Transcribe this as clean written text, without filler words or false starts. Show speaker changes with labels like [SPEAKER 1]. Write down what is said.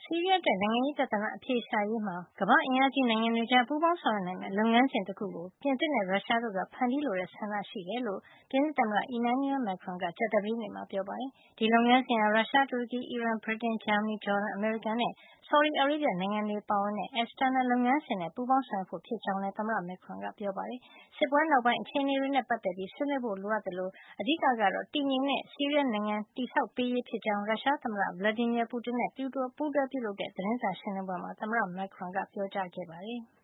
[SPEAKER 1] ဆီးရီးယားအတွက် နိုင်ငံရေးပြဿနာ အဖြေရှာရေးမှာ ကမ္ဘာ့အင်အားကြီးနိုင်ငံတွေကြား ပူးပေါင်းဆောင်ရွက်နိုင်မယ့် လုပ်ငန်းစဉ်တခုကို ပြင်သစ်နဲ့ ရုရှားတို့က ဖန်တီးလိုတဲ့ ဆန္ဒရှိကြောင်း ပြင်သစ်သမ္မတ Emmanuel Macron က ကြာသပတေးနေ့မှာ ပြောပါတယ်။ ဒီလုပ်ငန်းစဉ်ဟာ ရုရှား၊ တူရကီ၊ အီရန်၊ ဗြိတိန်၊ ဂျာမနီ၊ ဂျော်ဒန်၊ အမေရိကန်နဲ့ ဆော်ဒီအာရေဗျ နိုင်ငံတွေပါဝင်တဲ့ Astana လုပ်ငန်းစဉ်နဲ့ ပူးပေါင်းဆောင်ရွက်ဖို့ ဖြစ်ကြောင်းလည်း သမ္မတ Macron ကပြောပါတယ်။ စစ်ပွဲနောက်ပိုင်း အခြေအနေတွေနဲ့ ပတ်သက်ပြီး ဆွေးနွေးဖို့ လိုအပ်သလို အဓိကကတော့ တည်ငြိမ်တဲ့ ဆီးရီးယားနိုင်ငံ တည်ဆောက်ပေးရေး ဖြစ်ကြောင်း ရုရှားသမ္မတ Vladimir Putin နဲ့ ပူးတွဲပြုလုပ်တဲ့ သတင်းစာရှင်းလင်းပွဲမှာ သမ္မတ Macron ကပြောကြားခဲ့ပါတယ်။